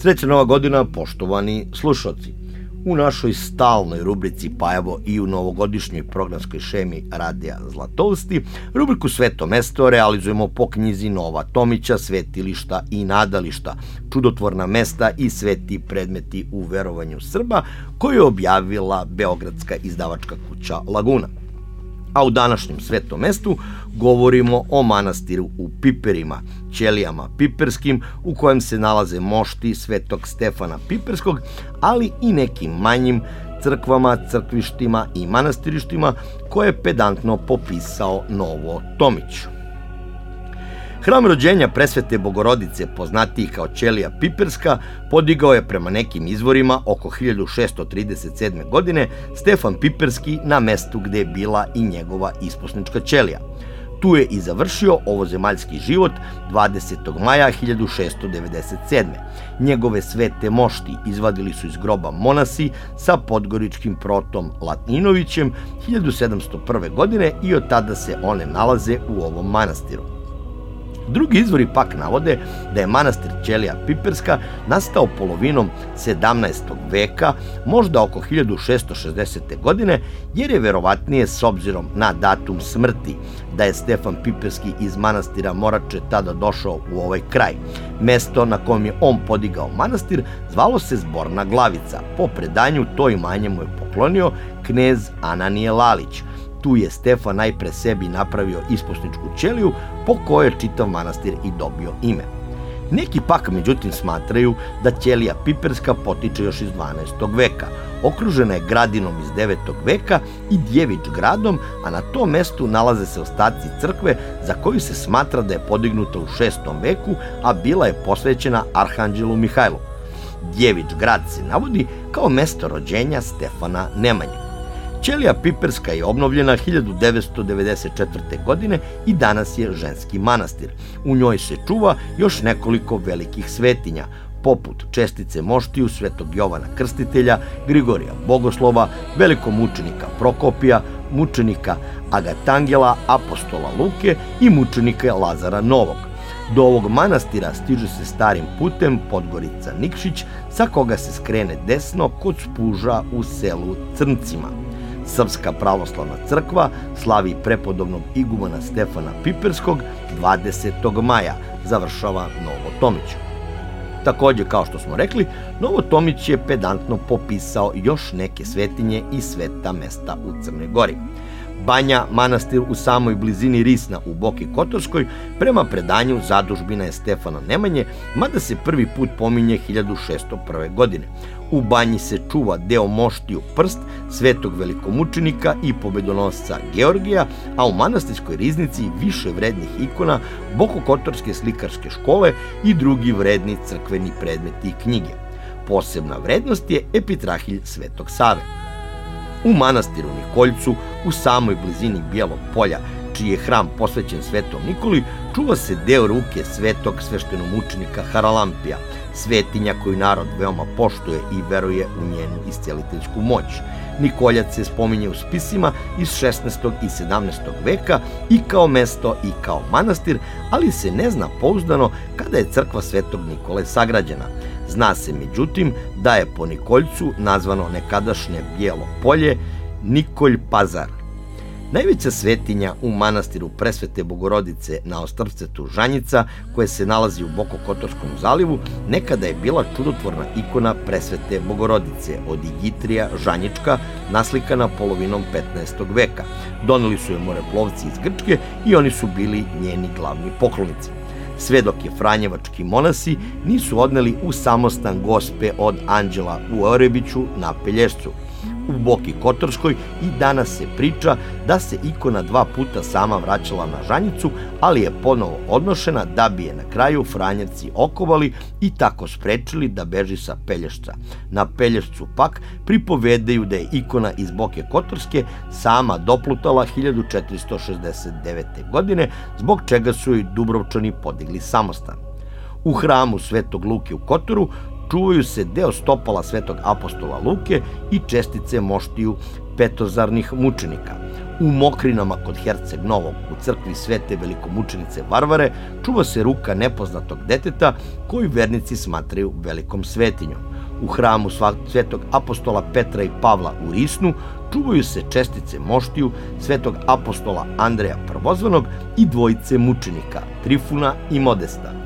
Srećna Nova godina, poštovani slušalci. U našoj stalnoj rubrici, pa evo i u novogodišnjoj programskoj šemi Radija Zlatousti, rubriku Sveto mesto realizujemo po knjizi Nova Tomića Svetilišta i nadališta, čudotvorna mesta i sveti predmeti u verovanju Srba, koju je objavila beogradska izdavačka kuća Laguna. A u današnjem svetom mestu govorimo o manastiru u Piperima, ćelijama piperskim, u kojem se nalaze mošti svetog Stefana Piperskog, ali i nekim manjim crkvama, crkvištima i manastirištima koje je pedantno popisao Novo Tomić. Hram rođenja presvete Bogorodice, poznatiji kao ćelija Piperska, podigao je prema nekim izvorima oko 1637. godine Stefan Piperski na mestu gde je bila i njegova isposnička ćelija. Tu je i završio ovozemaljski život 20. maja 1697. Njegove svete mošti izvadili su iz groba monasi sa podgoričkim protom Latinovićem 1701. godine i od tada se one nalaze u ovom manastiru. Drugi izvori pak navode da je manastir ćelija Piperska nastao polovinom 17. veka, možda oko 1660. godine, jer je verovatnije, s obzirom na datum smrti, da je Stefan Piperski iz manastira Morače tada došao u ovaj kraj. Mesto na kojem je on podigao manastir zvalo se Zborna Glavica. Po predanju to imanje mu je poklonio knez Ananije Lalić. Tu je Stefan najpre sebi napravio isposničku ćeliju po kojoj je čitav manastir i dobio ime. Neki pak međutim smatraju da ćelija Piperska potiče još iz 12. veka. Okružena je gradinom iz 9. veka i Djević gradom, a na tom mestu nalaze se ostaci crkve za koju se smatra da je podignuta u 6. veku, a bila je posvećena Arhanđelu Mihajlu. Djević grad se navodi kao mesto rođenja Stefana Nemanje. Ćelija Piperska je obnovljena 1994. godine i danas je ženski manastir. U njoj se čuva još nekoliko velikih svetinja, poput čestice moštiju svetog Jovana Krstitelja, Grigorija Bogoslova, velikomučenika Prokopija, mučenika Agatangela, apostola Luke i mučenika Lazara Novog. Do ovog manastira stiže se starim putem Podgorica Nikšić, sa koga se skrene desno kod Spuža u selu Crncima. Srpska pravoslavna crkva slavi prepodobnog igumana Stefana Piperskog 20. maja, završava Novo Tomić. Takođe, kao što smo rekli, Novo Tomić je pedantno popisao još neke svetinje i sveta mesta u Crnoj Gori. Banja, manastir u samoj blizini Risna u Boki Kotorskoj, prema predanju zadužbina je Stefana Nemanje, mada se prvi put pominje 1601. godine. U banji se čuva deo moštiju Prst, svetog velikomučenika i pobedonosca Georgija, a u manastirskoj riznici više vrednih ikona Bokokotorske slikarske škole i drugi vredni crkveni predmeti i knjige. Posebna vrednost je epitrahilj Svetog Save. U manastiru Nikoljcu, u samoj blizini Bijelog polja, čiji je hram posvećen Svetom Nikoli, čuva se deo ruke svetog sveštenomučenika Haralampija, svetinja koju narod veoma poštuje i veruje u njenu isceliteljsku moć. Nikoljac se spominje u spisima iz 16. i 17. veka i kao mesto i kao manastir, ali se ne zna pouzdano kada je crkva Svetog Nikole sagrađena. Zna se međutim da je po Nikoljcu nazvano nekadašnje Bijelo polje Nikolj Pazar. Najveća svetinja u manastiru presvete Bogorodice na ostrvcetu Žanjica, koje se nalazi u Bokokotorskom zalivu, nekada je bila čudotvorna ikona presvete Bogorodice od Igitrija Žanjička, naslikana polovinom 15. veka. Doneli su je moreplovci iz Grčke i oni su bili njeni glavni poklonici. Sve dok je franjevački monasi nisu odneli u samostan Gospe od Anđela u Orebiću na Pelješcu. U Boki Kotorskoj i danas se priča da se ikona 2 puta sama vraćala na Žanjicu, ali je ponovo odnošena da bi je na kraju Franjevci okovali i tako sprečili da beži sa Pelješca. Na Pelješcu pak pripovedaju da je ikona iz Boke Kotorske sama doplutala 1469. godine, zbog čega su joj Dubrovčani podigli samostan. U hramu Svetog Luke u Kotoru čuvaju se deo stopala svetog apostola Luke i čestice moštiju petozarnih mučenika. U Mokrinama kod Herceg Novog, u crkvi Svete velikomučenice Varvare, čuva se ruka nepoznatog deteta koju vernici smatraju velikom svetinjom. U hramu svetog apostola Petra i Pavla u Risnu čuvaju se čestice moštiju svetog apostola Andreja Prvozvanog i dvojice mučenika, Trifuna i Modesta.